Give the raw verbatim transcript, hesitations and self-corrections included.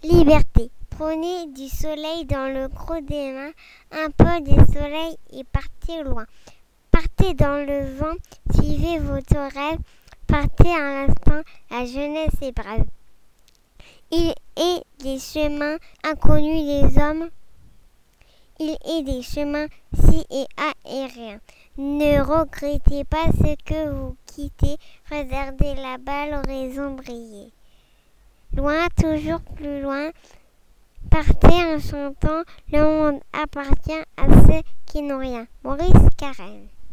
Liberté. Prenez du soleil dans le creux des mains, un peu de soleil et partez loin. Partez dans le vent, suivez votre rêve, partez un instant, la jeunesse est brève. Il est des chemins inconnus des hommes, il est des chemins si et aériens. Ne regrettez pas ce que vous quittez, regardez là-bas l'horizon briller. Loin, toujours plus loin, partez en chantant, le monde appartient à ceux qui n'ont rien. Maurice Carême.